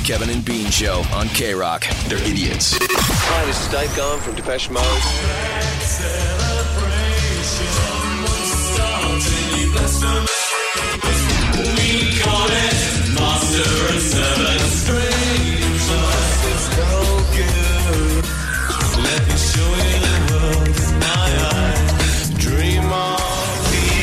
Kevin and Bean Show on K-Rock. They're idiots. Hi, this is Dave Gahan from Depeche Mode. We call it Master and Seven Strangers. It's so good. Let me show you the world in my eyes. Dream on,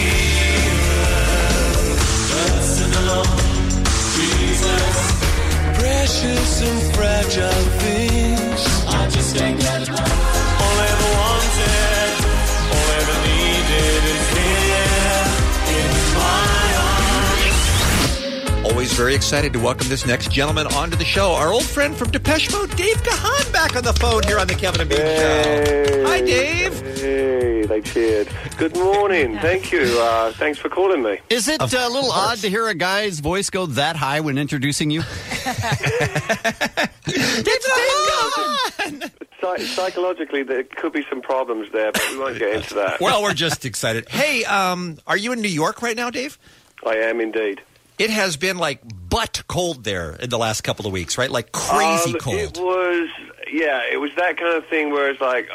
person alone, Jesus. Precious and fragile things. I just can't get enough. All I ever wanted, all I ever needed is here in my arms. Always very excited to welcome this next gentleman onto the show. Our old friend from Depeche Mode, Dave Gahan, back on the phone here on the Kevin and Bean Show. Hi, Dave. Hey, they cheered. Good morning. Thank you. Thanks for calling me. Is it a little odd to hear a guy's voice go that high when introducing you? It's Dave Gahan. Psychologically, there could be some problems there, but we won't get into that. Well, we're just excited. Hey, are you in New York right now, Dave? I am indeed. It has been like butt cold there in the last couple of weeks, right? Like crazy cold. It was that kind of thing where it's like,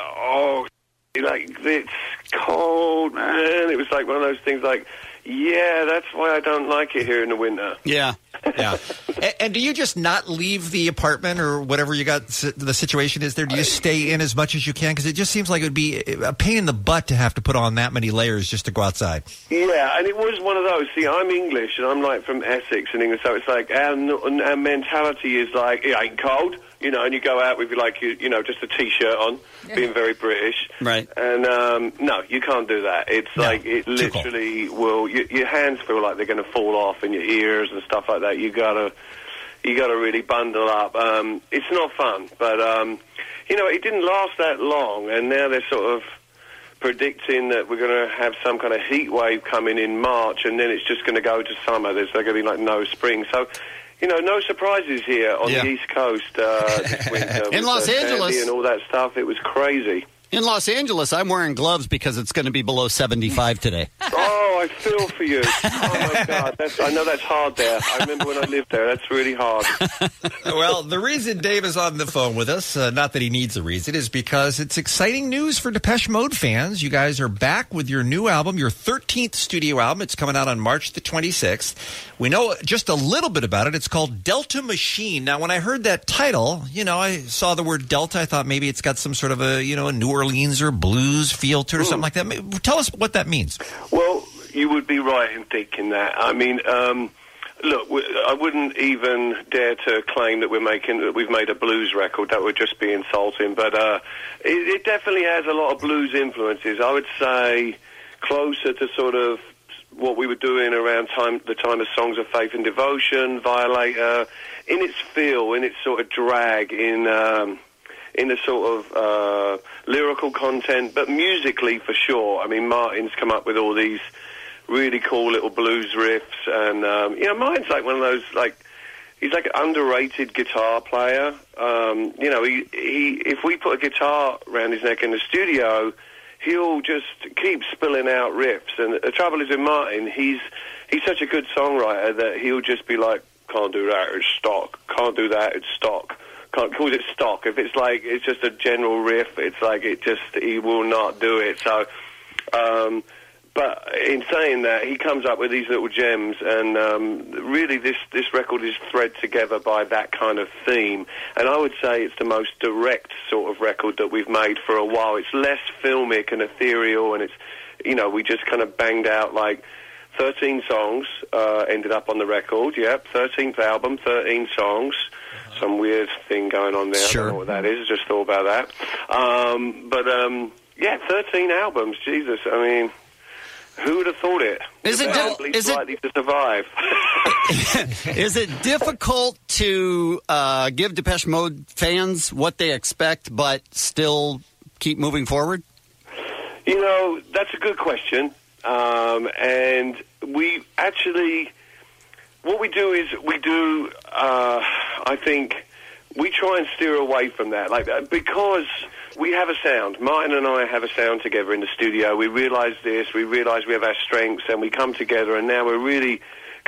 it's cold, man. It was like one of those things like, yeah, that's why I don't like it here in the winter. Yeah. Yeah. And do you just not leave the apartment or whatever you got, the situation is there? Do you stay in as much as you can? Because it just seems like it would be a pain in the butt to have to put on that many layers just to go outside. Yeah, and it was one of those. See, I'm English, and I'm like from Essex in England, so it's like our mentality is like, it ain't cold, you know, and you go out with just a T-shirt on, being very British. Right. And no, you can't do that. It's like, it literally will, your hands feel like they're going to fall off in your ears and stuff like that. You gotta really bundle up. It's not fun, but it didn't last that long, and now they're sort of predicting that we're going to have some kind of heat wave coming in March, and then it's just going to go to summer. There's going to be like no spring. So, no surprises here on the East Coast this winter. In Los Angeles. Sandy and all that stuff. It was crazy. In Los Angeles, I'm wearing gloves because it's going to be below 75 today. Oh, I feel for you. Oh, my God. I know that's hard there. I remember when I lived there. That's really hard. Well, the reason Dave is on the phone with us, not that he needs a reason, is because it's exciting news for Depeche Mode fans. You guys are back with your new album, your 13th studio album. It's coming out on March the 26th. We know just a little bit about it. It's called Delta Machine. Now, when I heard that title, I saw the word Delta. I thought maybe it's got some sort of a New Orleans or blues feel to it or something like that. Tell us what that means. Well, you would be right in thinking that. I mean, look, I wouldn't even dare to claim that we've made a blues record. That would just be insulting. But it definitely has a lot of blues influences. I would say closer to sort of what we were doing around the time of Songs of Faith and Devotion, Violator, in its feel, in its sort of drag, in the sort of lyrical content, but musically for sure. I mean, Martin's come up with all these really cool little blues riffs, and Martin's like one of those, he's like an underrated guitar player. He if we put a guitar around his neck in the studio, he'll just keep spilling out riffs. And the trouble is with Martin, he's such a good songwriter that he'll just be like, can't do that, it's stock. Can't do that, it's stock. Can't call it stock. If it's like, it's just a general riff, it's like, he will not do it. So, but in saying that, he comes up with these little gems, and really this record is thread together by that kind of theme. And I would say it's the most direct sort of record that we've made for a while. It's less filmic and ethereal, and it's, we just kind of banged out like 13 songs, ended up on the record. Yep, 13th album, 13 songs. Some weird thing going on there. Sure. I don't know what that is. I just thought about that. 13 albums. Jesus, I mean, who would have thought it? Is it likely to survive? Is it difficult to give Depeche Mode fans what they expect, but still keep moving forward? That's a good question. And we actually, what we do is I think we try and steer away from that, because we have a sound. Martin and I have a sound together in the studio. We realise this. We realise we have our strengths, and we come together, and now we're really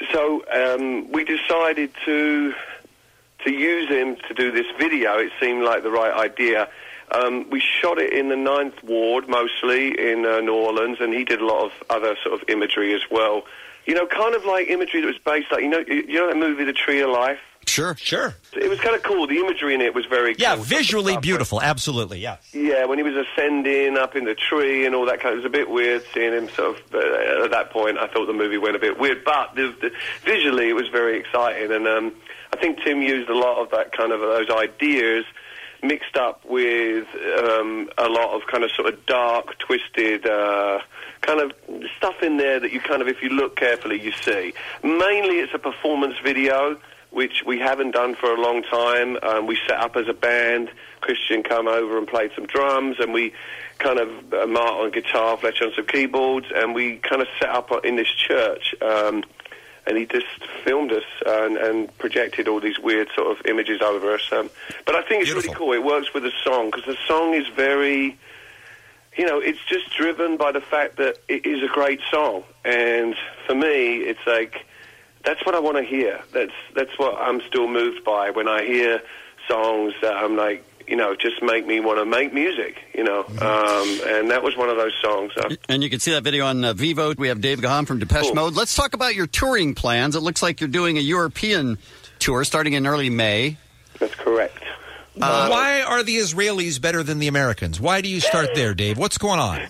we decided to use him to do this video. It seemed like the right idea. We shot it in the 9th Ward, mostly, in New Orleans, and he did a lot of other sort of imagery as well. You know, kind of like imagery that was based, like, you know that movie, The Tree of Life? Sure. It was kind of cool. The imagery in it was very cool. Yeah, visually beautiful, absolutely, yeah. Yeah, when he was ascending up in the tree and all that kind of, it was a bit weird seeing him sort of, at that point, I thought the movie went a bit weird, but visually it was very exciting, and I think Tim used a lot of that kind of, those ideas mixed up with a lot of kind of sort of dark, twisted kind of stuff in there that you kind of, if you look carefully, you see. Mainly it's a performance video, which we haven't done for a long time. We set up as a band. Christian came over and played some drums, and we kind of, Mark on guitar, Fletcher on some keyboards, and we kind of set up in this church. And he just filmed us and projected all these weird sort of images over us. But I think it's really cool. It works with the song, because the song is very, you know, it's just driven by the fact that it is a great song. And for me, it's like, that's what I want to hear. That's what I'm still moved by when I hear songs that I'm like, you know, just make me want to make music, you know. And that was one of those songs. And you can see that video on Vivo. We have Dave Gahan from Depeche Mode. Let's talk about your touring plans. It looks like you're doing a European tour starting in early May. That's correct. Why are the Israelis better than the Americans? Why do you start there, Dave? What's going on?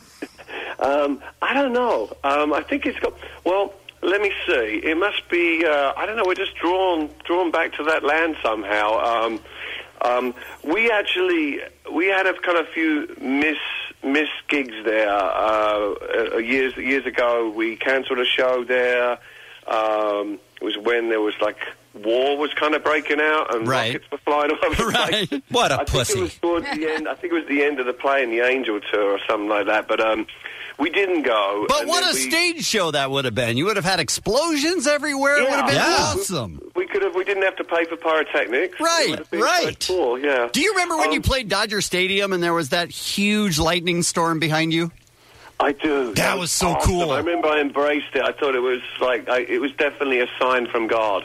I don't know. I think it's got... Well, let me see. It must be... I don't know. We're just drawn back to that land somehow. We had a kind of few miss gigs there. Years ago, we cancelled a show there. It was when there was like war was kind of breaking out and rockets were flying all over the place. What a I pussy! Think it was towards the end. I think it was the end of the play in the Angel tour or something like that. But we didn't go. But what a stage show that would have been! You would have had explosions everywhere. It would have been awesome. We could have. We didn't have to pay for pyrotechnics. Right. Cool, yeah. Do you remember when you played Dodger Stadium and there was that huge lightning storm behind you? I do. That was so awesome. cool. I remember I embraced it. I thought it was like, it was definitely a sign from God.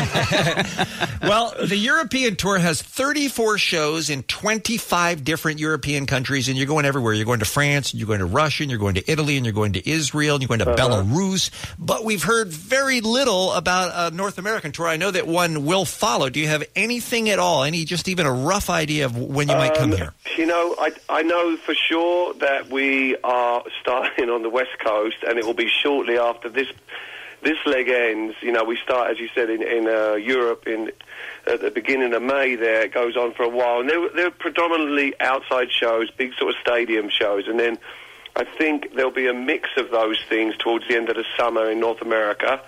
Well, the European tour has 34 shows in 25 different European countries, and you're going everywhere. You're going to France, and you're going to Russia, and you're going to Italy, and you're going to Israel, and you're going to Belarus. But we've heard very little about a North American tour. I know that one will follow. Do you have anything at all, just even a rough idea of when you might come here? You know, I know for sure that we are starting on the West Coast, and it will be shortly after this leg ends. You know, we start, as you said, in Europe at the beginning of May. There, it goes on for a while, and they're predominantly outside shows, big sort of stadium shows, and then I think there'll be a mix of those things towards the end of the summer in North America.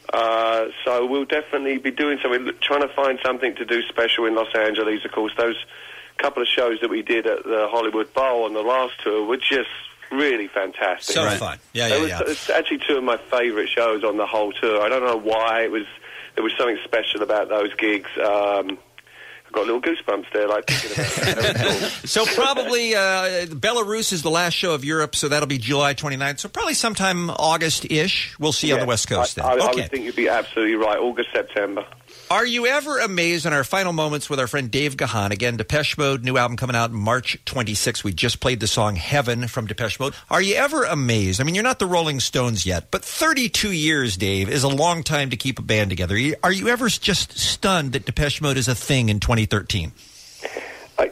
So we'll definitely be doing something, trying to find something to do special in Los Angeles. Of course, those couple of shows that we did at the Hollywood Bowl on the last tour were just really fantastic. So fun. Yeah. It's actually two of my favourite shows on the whole tour. I don't know why. There was something special about those gigs. I've got little goosebumps there, like thinking about that. So probably Belarus is the last show of Europe, so that'll be July 29th. So probably sometime August-ish, we'll see on the West Coast then. I would think you'd be absolutely right. August, September. Are you ever amazed in our final moments with our friend Dave Gahan? Again, Depeche Mode, new album coming out March 26th. We just played the song Heaven from Depeche Mode. Are you ever amazed? I mean, you're not the Rolling Stones yet, but 32 years, Dave, is a long time to keep a band together. Are you ever just stunned that Depeche Mode is a thing in 2013? I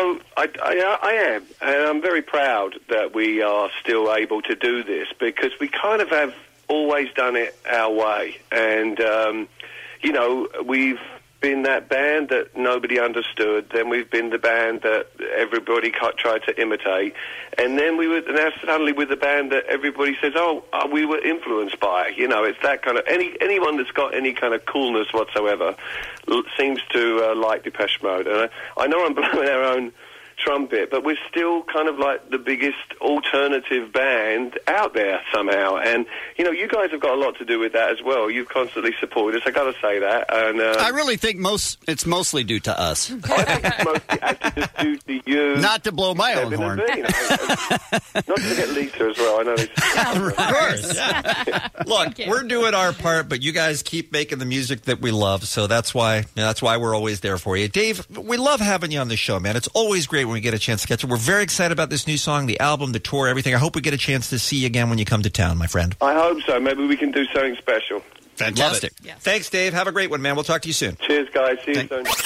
am. And I'm very proud that we are still able to do this, because we kind of have always done it our way. And, you know, we've been that band that nobody understood. Then we've been the band that everybody tried to imitate. And then we were now suddenly with the band that everybody says, we were influenced by. You know, it's that kind of... Anyone that's got any kind of coolness whatsoever seems to like Depeche Mode. And I know I'm blowing our own trumpet, but we're still kind of like the biggest alternative band out there somehow. And, you know, you guys have got a lot to do with that as well. You've constantly supported us. I got to say that. And I really think it's mostly due to us. I think it's mostly actually just due to you. Not to blow my own Kevin horn. and me. Not to forget Lisa as well. I know Lisa. Of course. Yeah. Look, we're doing our part, but you guys keep making the music that we love, so that's why we're always there for you. Dave, we love having you on the show, man. It's always great when we get a chance to catch up. We're very excited about this new song, the album, the tour, everything. I hope we get a chance to see you again when you come to town, my friend. I hope so. Maybe we can do something special. Fantastic. Yes. Thanks, Dave. Have a great one, man. We'll talk to you soon. Cheers, guys. See you soon.